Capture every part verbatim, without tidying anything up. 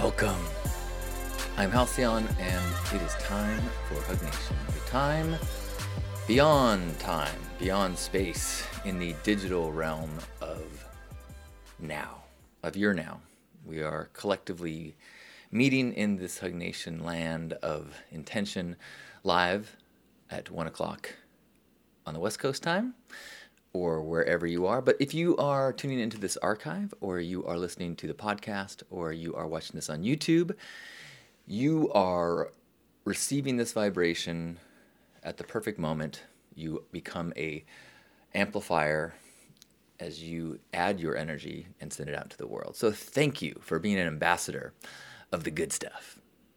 Welcome. I'm Halcyon, and it is time for Hug Nation. A time beyond time, beyond space, in the digital realm of now, of your now. We are collectively meeting in this Hug Nation land of intention live at one o'clock on the West Coast time, or wherever you are. But if you are tuning into this archive, or you are listening to the podcast, or you are watching this on YouTube, you are receiving this vibration at the perfect moment. You become a amplifier as you add your energy and send it out to the world. So thank you for being an ambassador of the good stuff.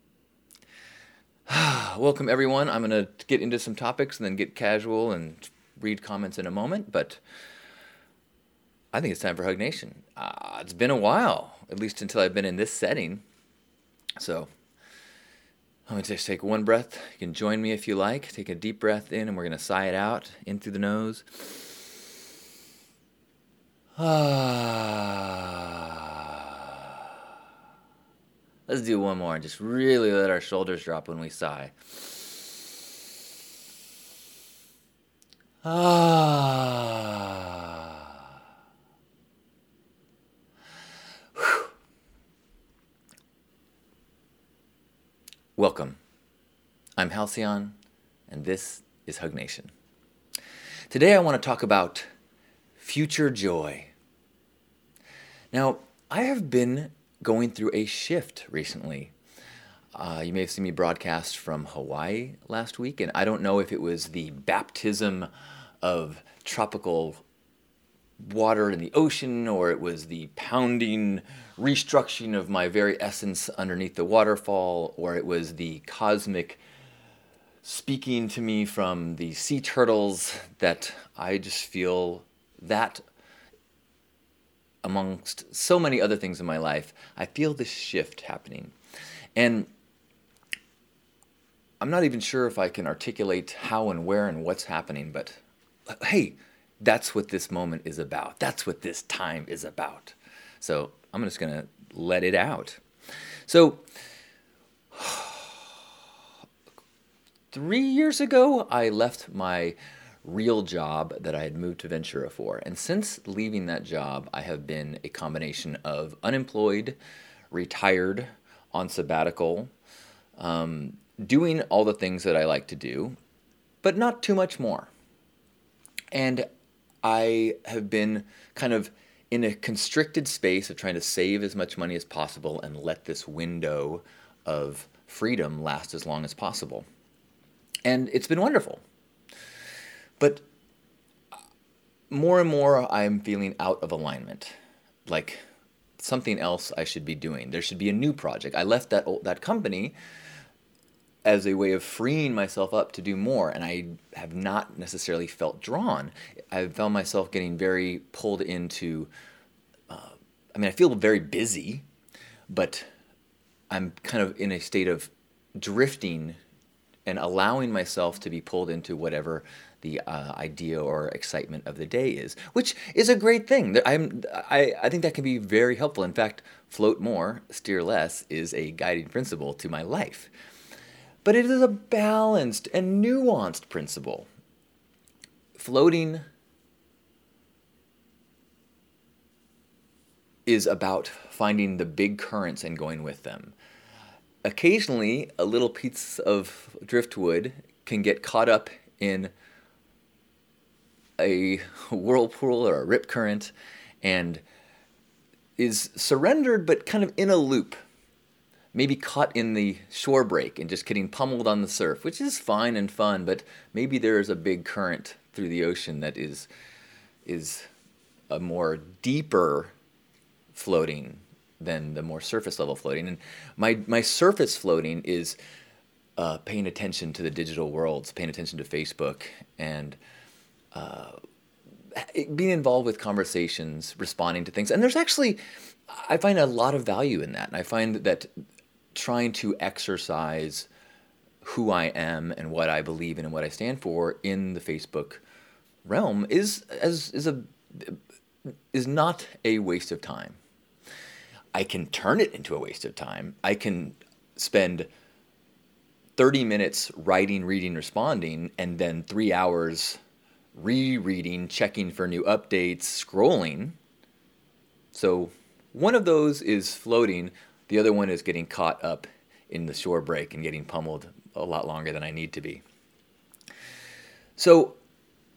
Welcome, everyone. I'm going to get into some topics and then get casual and read comments in a moment, but I think it's time for Hug Nation. Uh, it's been a while, at least until I've been in this setting. So let me just take one breath. You can join me if you like. Take a deep breath in, and we're going to sigh it out in through the nose. Ah. Let's do one more and just really let our shoulders drop when we sigh. Ah. Whew. Welcome. I'm Halcyon, and this is Hug Nation. Today I want to talk about future joy. Now, I have been going through a shift recently. Uh, you may have seen me broadcast from Hawaii last week, and I don't know if it was the baptism of tropical water in the ocean, or it was the pounding restructuring of my very essence underneath the waterfall, or it was the cosmic speaking to me from the sea turtles, that I just feel that amongst so many other things in my life, I feel this shift happening. And I'm not even sure if I can articulate how and where and what's happening, but hey, that's what this moment is about. That's what this time is about. So I'm just going to let it out. So three years ago, I left my real job that I had moved to Ventura for. And since leaving that job, I have been a combination of unemployed, retired, on sabbatical, um, doing all the things that I like to do, but not too much more. And I have been kind of in a constricted space of trying to save as much money as possible and let this window of freedom last as long as possible. And it's been wonderful. But more and more I'm feeling out of alignment, like something else I should be doing. There should be a new project. I left that old, that company as a way of freeing myself up to do more, and I have not necessarily felt drawn. I've found myself getting very pulled into, uh, I mean, I feel very busy, but I'm kind of in a state of drifting and allowing myself to be pulled into whatever the uh, idea or excitement of the day is, which is a great thing. I'm, I, I think that can be very helpful. In fact, float more, steer less is a guiding principle to my life. But it is a balanced and nuanced principle. Floating is about finding the big currents and going with them. Occasionally, a little piece of driftwood can get caught up in a whirlpool or a rip current and is surrendered but kind of in a loop. Maybe caught in the shore break and just getting pummeled on the surf, which is fine and fun, but maybe there is a big current through the ocean that is is a more deeper floating than the more surface level floating. And my, my surface floating is uh, paying attention to the digital worlds, paying attention to Facebook, and uh, being involved with conversations, responding to things. And there's actually, I find a lot of value in that. And I find that trying to exercise who I am and what I believe in and what I stand for in the Facebook realm is as is a is not a waste of time. I can turn it into a waste of time. I can spend thirty minutes writing, reading, responding, and then three hours rereading, checking for new updates, scrolling. So one of those is floating. The other one is getting caught up in the shore break and getting pummeled a lot longer than I need to be. So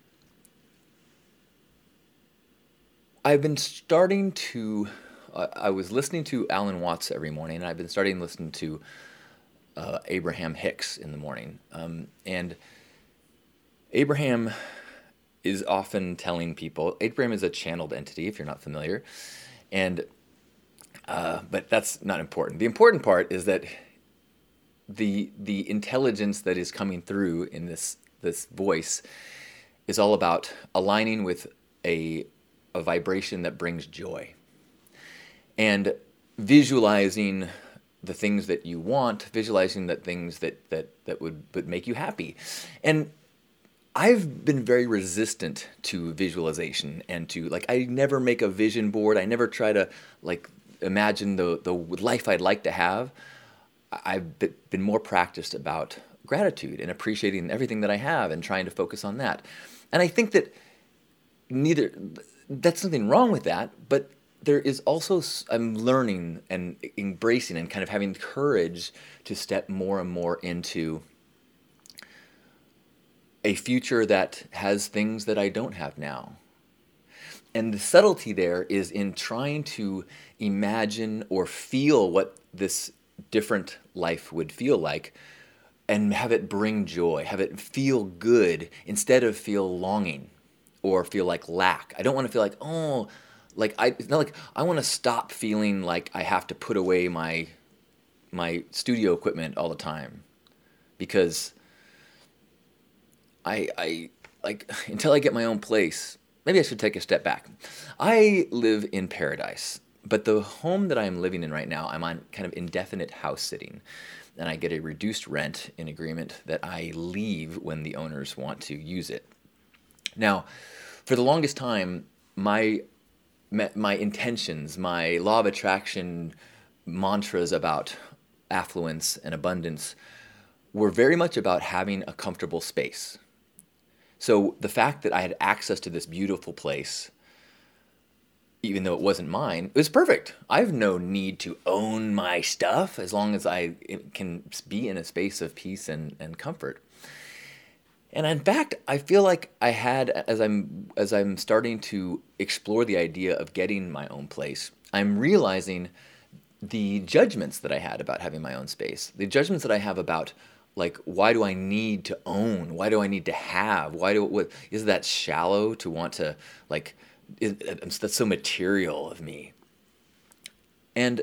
I've been starting to, uh, I was listening to Alan Watts every morning, and I've been starting to listen to uh, Abraham Hicks in the morning. Um, and Abraham is often telling people, Abraham is a channeled entity, if you're not familiar, and uh, but that's not important. The important part is that the the intelligence that is coming through in this this voice is all about aligning with a a vibration that brings joy, and visualizing the things that you want, visualizing that things that that that would, would make you happy. And I've been very resistant to visualization and to, like, I never make a vision board. I never try to, like, imagine the the life I'd like to have. I've been more practiced about gratitude and appreciating everything that I have and trying to focus on that. And I think that neither, that's nothing wrong with that, but there is also, I'm learning and embracing and kind of having courage to step more and more into a future that has things that I don't have now. And the subtlety there is in trying to imagine or feel what this different life would feel like and have it bring joy, have it feel good instead of feel longing or feel like lack. I don't want to feel like, oh, like I, it's not like I want to stop feeling like I have to put away my my studio equipment all the time, because I I like until I get my own place. Maybe I should take a step back. I live in paradise, but the home that I'm living in right now, I'm on kind of indefinite house sitting, and I get a reduced rent in agreement that I leave when the owners want to use it. Now, for the longest time, my my intentions, my law of attraction mantras about affluence and abundance were very much about having a comfortable space. So the fact that I had access to this beautiful place, even though it wasn't mine, it was perfect. I have no need to own my stuff as long as I can be in a space of peace and, and comfort. And in fact, I feel like I had, as I'm as I'm starting to explore the idea of getting my own place, I'm realizing the judgments that I had about having my own space, the judgments that I have about, like, why do I need to own? Why do I need to have? Why do what is that shallow to want to, like, is, that's so material of me. And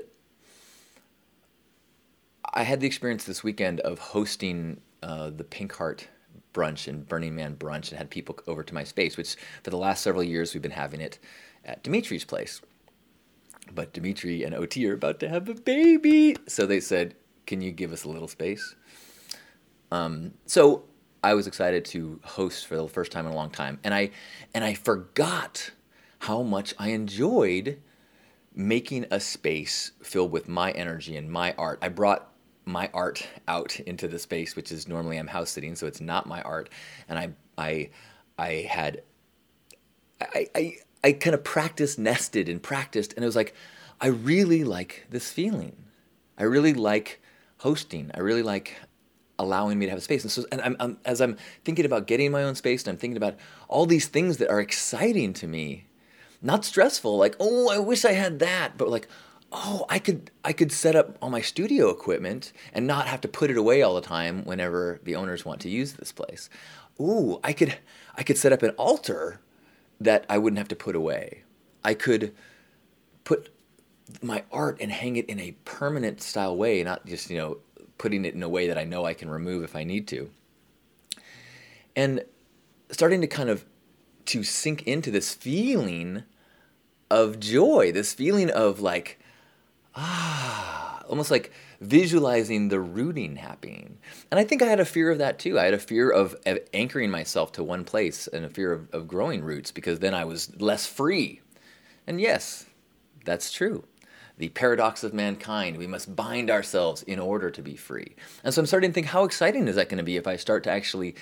I had the experience this weekend of hosting uh, the Pink Heart brunch and Burning Man brunch, and had people over to my space, which for the last several years we've been having it at Dimitri's place. But Dimitri and O T are about to have a baby, so they said, can you give us a little space? Um, so I was excited to host for the first time in a long time, and I and I forgot how much I enjoyed making a space filled with my energy and my art. I brought my art out into the space, which is normally I'm house sitting, so it's not my art. And I I I had I I, I kind of practiced, nested and practiced, and it was like, I really like this feeling. I really like hosting. I really like allowing me to have a space. And so, and I'm, I'm as I'm thinking about getting my own space, and I'm thinking about all these things that are exciting to me, not stressful, like, oh, I wish I had that, but like, oh, I could I could set up all my studio equipment and not have to put it away all the time whenever the owners want to use this place. Ooh, I could I could set up an altar that I wouldn't have to put away. I could put my art and hang it in a permanent style way, not just, you know, putting it in a way that I know I can remove if I need to. And starting to kind of to sink into this feeling of joy, this feeling of like, ah, almost like visualizing the rooting happening. And I think I had a fear of that too. I had a fear of, of anchoring myself to one place and a fear of, of growing roots, because then I was less free. And yes, that's true. the paradox of mankind. We must bind ourselves in order to be free. And so I'm starting to think, how exciting is that going to be if I start to actually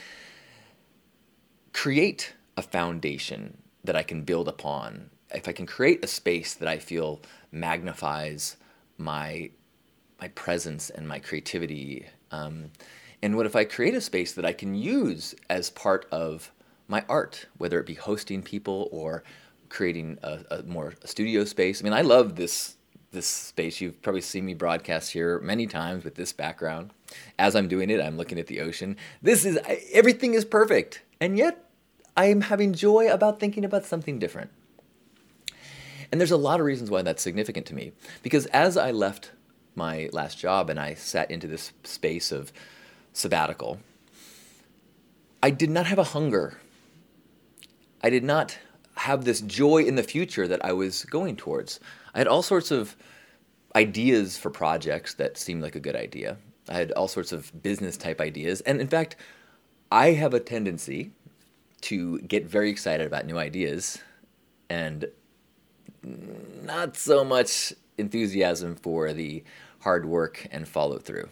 create a foundation that I can build upon? If I can create a space that I feel magnifies my my presence and my creativity, um, and what if I create a space that I can use as part of my art, whether it be hosting people or creating a, a more a studio space. I mean, I love this this space. You've probably seen me broadcast here many times with this background. As I'm doing it, I'm looking at the ocean. This is everything is perfect, and yet I'm having joy about thinking about something different. And there's a lot of reasons why that's significant to me. Because as I left my last job and I sat into this space of sabbatical, I did not have a hunger. I did not have this joy in the future that I was going towards. I had all sorts of ideas for projects that seemed like a good idea. I had all sorts of business type ideas. And in fact, I have a tendency to get very excited about new ideas and not so much enthusiasm for the hard work and follow through.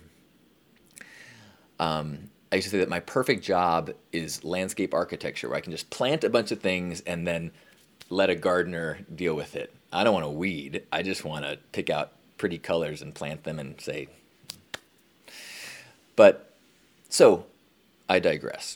Um, I used to say that my perfect job is landscape architecture, where I can just plant a bunch of things and then let a gardener deal with it. I don't want to weed. I just want to pick out pretty colors and plant them and say. But, so, I digress.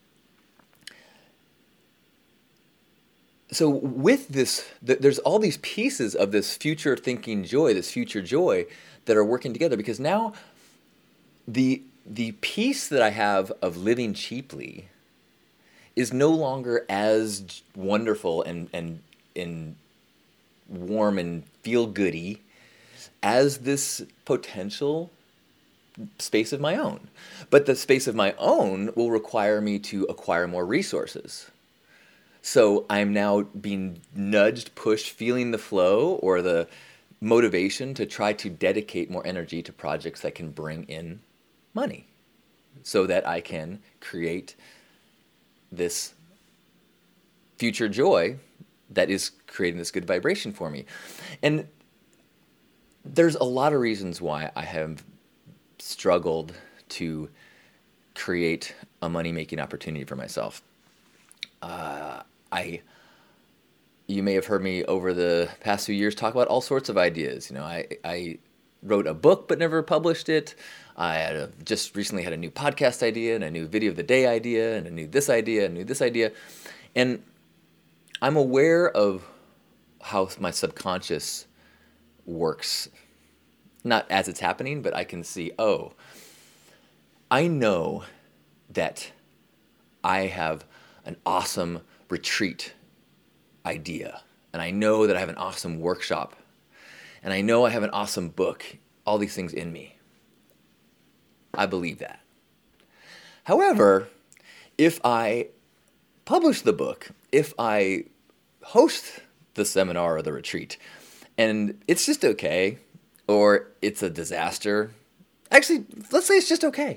So with this, th- there's all these pieces of this future thinking joy, this future joy that are working together, because now the the piece that I have of living cheaply is no longer as wonderful and and and warm and feel goody as this potential space of my own. But the space of my own will require me to acquire more resources. So I'm now being nudged, pushed, feeling the flow or the motivation to try to dedicate more energy to projects that can bring in money so that I can create this future joy that is creating this good vibration for me. And there's a lot of reasons why I have struggled to create a money-making opportunity for myself. Uh, I, you may have heard me over the past few years talk about all sorts of ideas. You know, I, I wrote a book but never published it. I had a, just recently had a new podcast idea and a new video of the day idea and a new this idea and a new this idea. And I'm aware of how my subconscious works. Not as it's happening, but I can see, oh, I know that I have an awesome retreat idea. And I know that I have an awesome workshop. And I know I have an awesome book. All these things in me. I believe that. However, if I publish the book, if I host the seminar or the retreat, and it's just okay, or it's a disaster, actually, let's say it's just okay.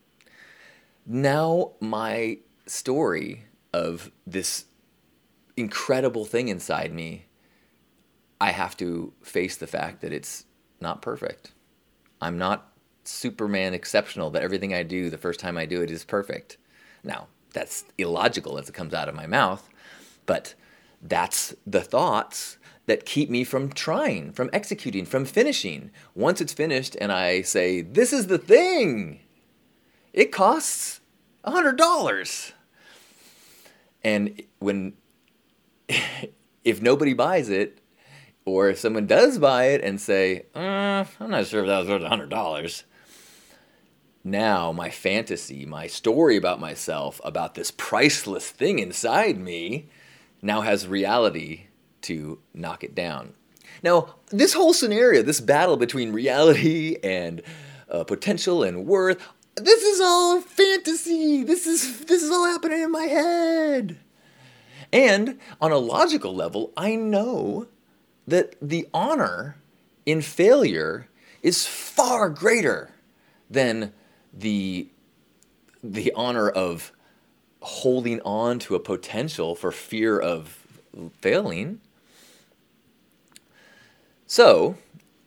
Now my story of this incredible thing inside me, I have to face the fact that it's not perfect. I'm not Superman exceptional, that everything I do the first time I do it is perfect. Now, that's illogical as it comes out of my mouth, but that's the thoughts that keep me from trying, from executing, from finishing. Once it's finished and I say, this is the thing, it costs one hundred dollars. And when, if nobody buys it, or if someone does buy it and say, uh, I'm not sure if that was worth one hundred dollars, now my fantasy, my story about myself, about this priceless thing inside me, now has reality to knock it down. Now, this whole scenario, this battle between reality and uh, potential and worth, this is all fantasy. This is this is all happening in my head. And on a logical level, I know that the honor in failure is far greater than the the honor of holding on to a potential for fear of failing. So,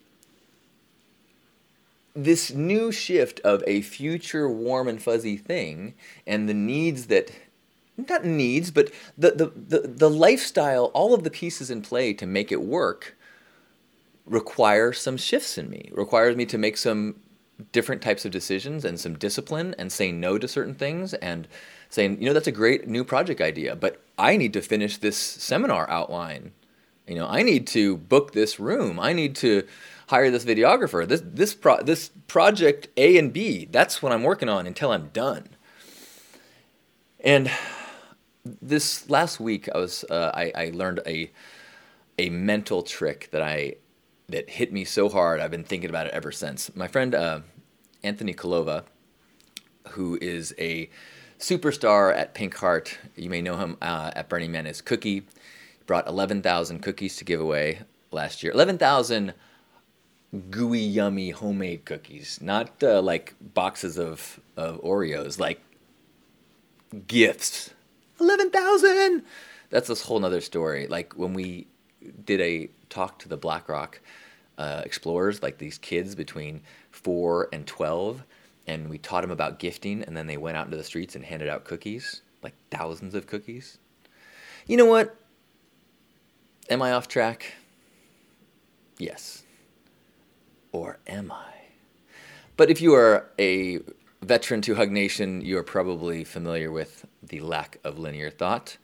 this new shift of a future warm and fuzzy thing and the needs that, not needs, but the, the, the, the lifestyle, all of the pieces in play to make it work require some shifts in me, requires me to make some different types of decisions and some discipline and say no to certain things and saying, you know, that's a great new project idea, but I need to finish this seminar outline. You know, I need to book this room. I need to hire this videographer. This this pro- this project A and B, that's what I'm working on until I'm done. And this last week, I was uh, I, I learned a a mental trick that I that hit me so hard. I've been thinking about it ever since. My friend uh, Anthony Kalova, who is a superstar at Pink Heart, you may know him uh, at Burning Man as Cookie, brought eleven thousand cookies to give away last year. eleven thousand gooey, yummy, homemade cookies. Not uh, like boxes of, of Oreos, like gifts. eleven thousand! That's this whole nother story. Like when we did a talk to the BlackRock uh, explorers, like these kids between four and twelve, and we taught them about gifting, and then they went out into the streets and handed out cookies, like thousands of cookies. You know what? Am I off track? Yes. Or am I? But if you are a veteran to Hug Nation, you are probably familiar with the lack of linear thought.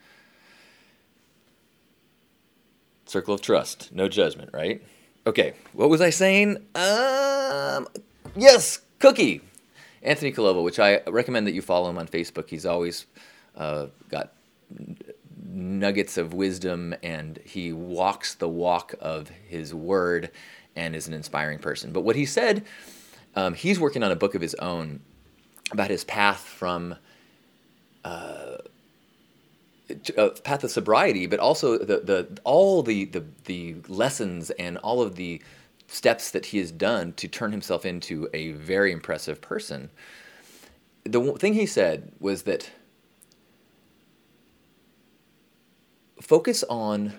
Circle of trust, no judgment, right? Okay, what was I saying? Um, yes, Cookie. Anthony Kalova, which I recommend that you follow him on Facebook. He's always uh, got nuggets of wisdom, and he walks the walk of his word and is an inspiring person. But what he said, um, he's working on a book of his own about his path from uh, uh, path of sobriety, but also the the all the, the the lessons and all of the steps that he has done to turn himself into a very impressive person. The thing he said was that focus on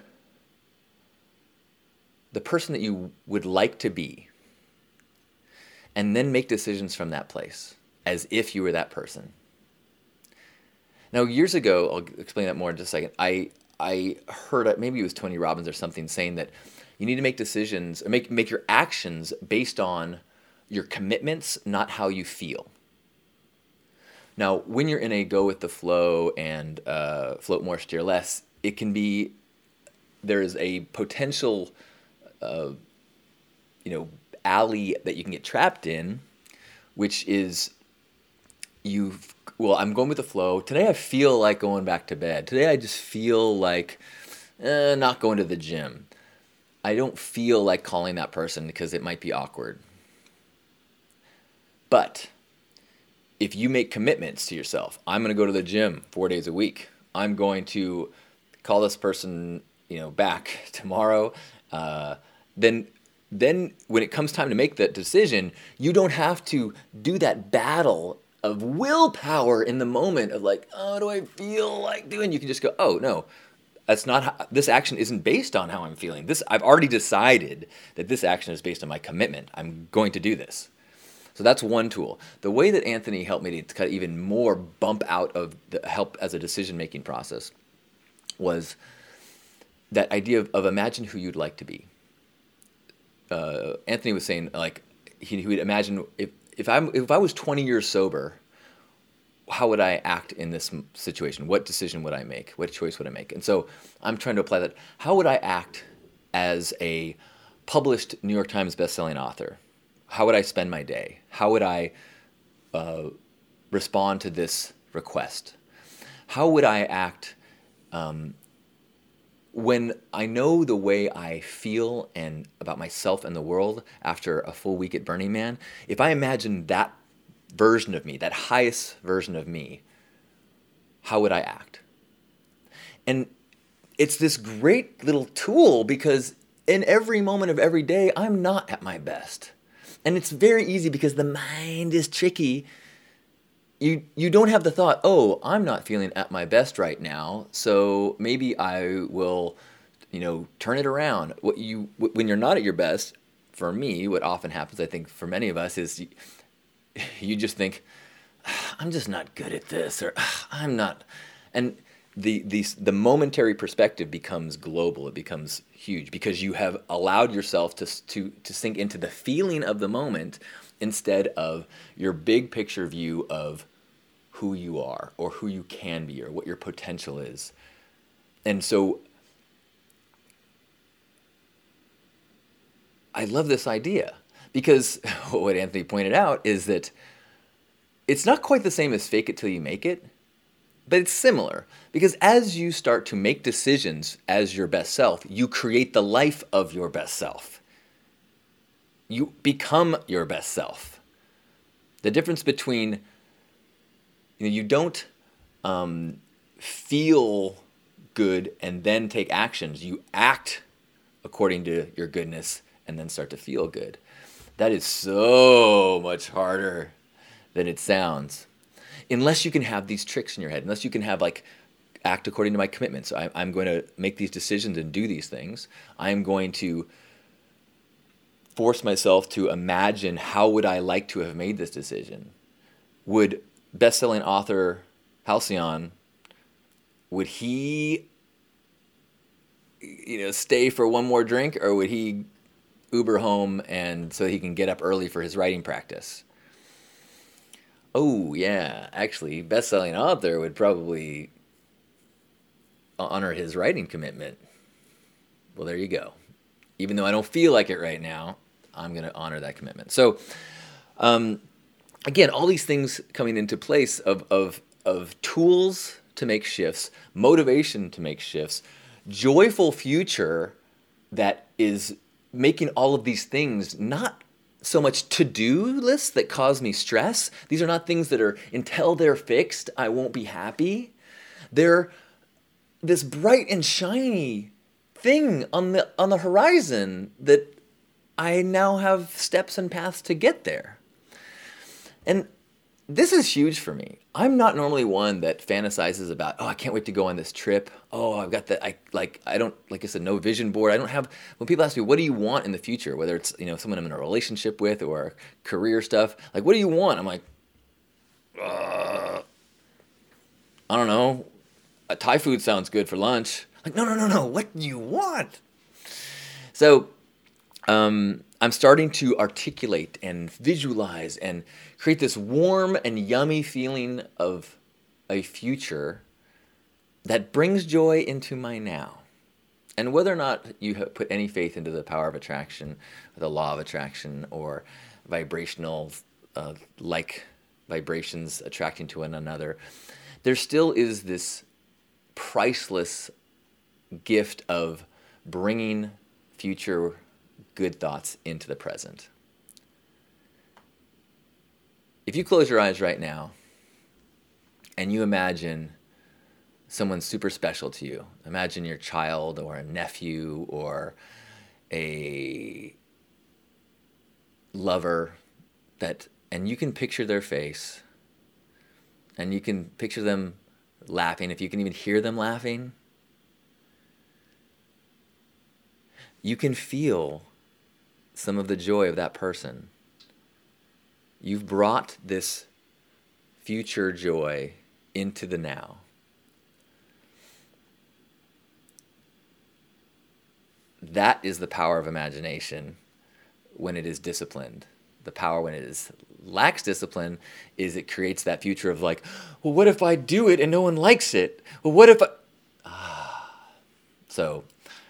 the person that you would like to be, and then make decisions from that place, as if you were that person. Now, years ago, I'll explain that more in just a second, I I heard, maybe it was Tony Robbins or something, saying that you need to make decisions, or make, make your actions based on your commitments, not how you feel. Now, when you're in a go with the flow and uh, float more, steer less, it can be, there is a potential Uh, you know, alley that you can get trapped in, which is you've, well, I'm going with the flow. Today I feel like going back to bed. Today I just feel like eh, not going to the gym. I don't feel like calling that person because it might be awkward. But if you make commitments to yourself, I'm going to go to the gym four days a week. I'm going to call this person, you know, back tomorrow. Uh, then then when it comes time to make that decision, you don't have to do that battle of willpower in the moment of like, oh, do I feel like doing? You can just go, oh, no, that's not how, this action isn't based on how I'm feeling. This I've already decided that this action is based on my commitment. I'm going to do this. So that's one tool. The way that Anthony helped me to cut even more bump out of the help as a decision-making process was that idea of, of imagine who you'd like to be. Uh, Anthony was saying, like, he, he would imagine if if I if I was twenty years sober, how would I act in this situation? What decision would I make? What choice would I make? And so I'm trying to apply that. How would I act as a published New York Times bestselling author? How would I spend my day? How would I uh, respond to this request? How would I act um, when I know the way I feel and about myself and the world after a full week at Burning Man? If I imagine that version of me, that highest version of me, how would I act? And it's this great little tool because in every moment of every day, I'm not at my best. And it's very easy because the mind is tricky. You you don't have the thought, oh, I'm not feeling at my best right now, so maybe I will, you know, turn it around. What you when you're not at your best, for me, what often happens, I think for many of us, is you, you just think, I'm just not good at this, or I'm not, and the, the the momentary perspective becomes global. It becomes huge because you have allowed yourself to to to sink into the feeling of the moment instead of your big picture view of who you are or who you can be or what your potential is. And so I love this idea because what Anthony pointed out is that it's not quite the same as fake it till you make it, but it's similar because as you start to make decisions as your best self, you create the life of your best self. You become your best self. The difference between, you know, you don't um, feel good and then take actions. You act according to your goodness and then start to feel good. That is so much harder than it sounds. Unless you can have these tricks in your head, unless you can have like, act according to my commitments. I, I'm going to make these decisions and do these things. I'm going to force myself to imagine how would I like to have made this decision. Would best-selling author Halcyon, would he, you know, stay for one more drink, or would he Uber home and so he can get up early for his writing practice? Oh, yeah, actually, best-selling author would probably honor his writing commitment. Well, there you go. Even though I don't feel like it right now, I'm going to honor that commitment. So, um, again, all these things coming into place of, of, of tools to make shifts, motivation to make shifts, joyful future that is making all of these things not so much to-do lists that cause me stress. These are not things that are, until they're fixed, I won't be happy. They're this bright and shiny thing on the on the horizon that I now have steps and paths to get there. And this is huge for me. I'm not normally one that fantasizes about, oh, I can't wait to go on this trip. Oh, I've got that. I like, I don't, like I said, no vision board. I don't have, when people ask me, what do you want in the future? Whether it's, you know, someone I'm in a relationship with or career stuff, like, what do you want? I'm like, uh, I don't know. A Thai food sounds good for lunch. Like, no, no, no, no. What do you want? So, um, I'm starting to articulate and visualize and create this warm and yummy feeling of a future that brings joy into my now. And whether or not you have put any faith into the power of attraction, the law of attraction, or vibrational, uh, like vibrations attracting to one another, there still is this priceless gift of bringing future good thoughts into the present. If you close your eyes right now and you imagine someone super special to you, imagine your child or a nephew or a lover, that, and you can picture their face and you can picture them laughing, if you can even hear them laughing, you can feel some of the joy of that person. You've brought this future joy into the now. That is the power of imagination when it is disciplined. The power when it is lacks discipline is it creates that future of like, well, what if I do it and no one likes it? Well, what if I... Ah. So,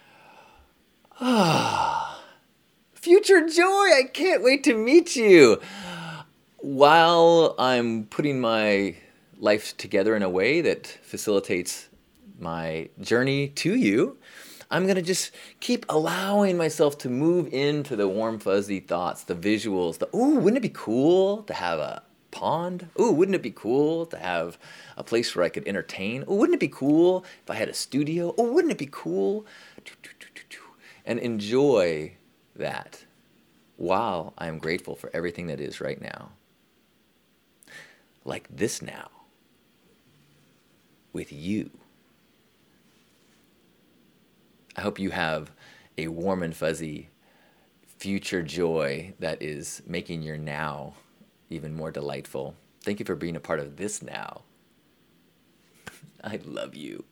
ah. Future joy, I can't wait to meet you. While I'm putting my life together in a way that facilitates my journey to you, I'm going to just keep allowing myself to move into the warm, fuzzy thoughts, the visuals, the, ooh, wouldn't it be cool to have a pond? Ooh, wouldn't it be cool to have a place where I could entertain? Ooh, wouldn't it be cool if I had a studio? Ooh, wouldn't it be cool? And enjoy that while I am grateful for everything that is right now. Like this now, with you. I hope you have a warm and fuzzy future joy that is making your now even more delightful. Thank you for being a part of this now. I love you.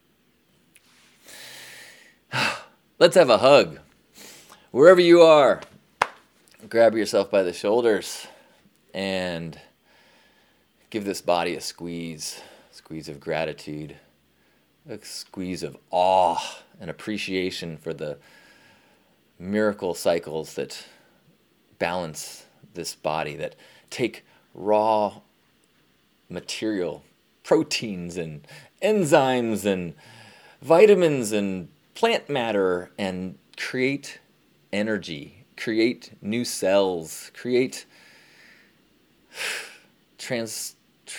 Let's have a hug. Wherever you are, grab yourself by the shoulders and give this body a squeeze, squeeze of gratitude, a squeeze of awe and appreciation for the miracle cycles that balance this body, that take raw material, proteins and enzymes and vitamins and plant matter, and create energy, create new cells, create trans...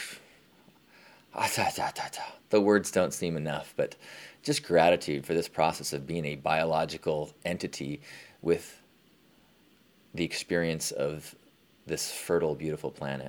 The words don't seem enough, but just gratitude for this process of being a biological entity with the experience of this fertile, beautiful planet.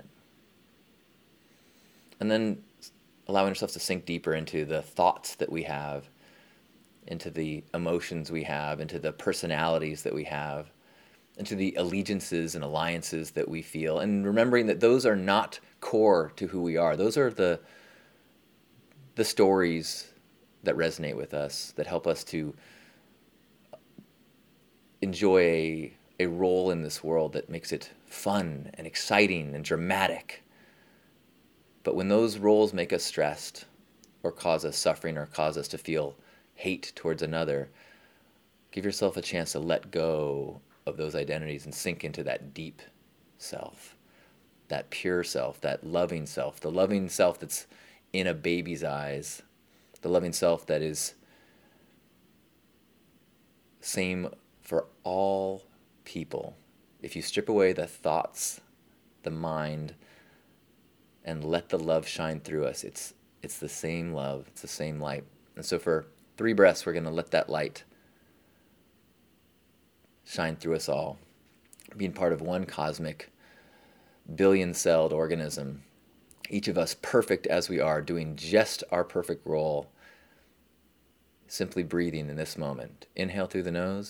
And then allowing ourselves to sink deeper into the thoughts that we have, into the emotions we have, into the personalities that we have, into the allegiances and alliances that we feel, and remembering that those are not core to who we are. Those are the the stories that resonate with us, that help us to enjoy a, a role in this world that makes it fun and exciting and dramatic. But when those roles make us stressed or cause us suffering or cause us to feel hate towards another, give yourself a chance to let go of those identities and sink into that deep self, that pure self, that loving self, the loving self that's in a baby's eyes, the loving self that is same for all people. If you strip away the thoughts, the mind, and let the love shine through us, it's it's the same love, it's the same light. And so for three breaths, we're going to let that light shine through us all, being part of one cosmic, billion-celled organism, each of us perfect as we are, doing just our perfect role, simply breathing in this moment. Inhale through the nose.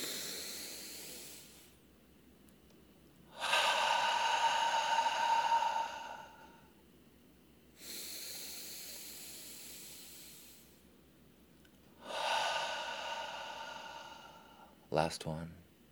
Last one.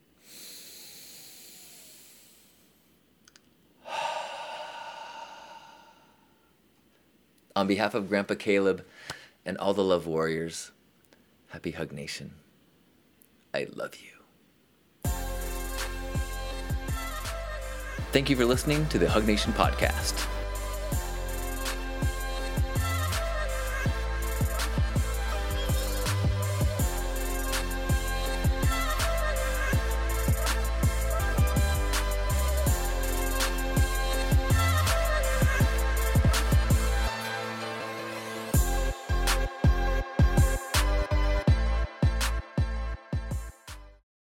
On behalf of Grandpa Caleb and all the Love Warriors, happy Hug Nation. I love you. Thank you for listening to the Hug Nation podcast.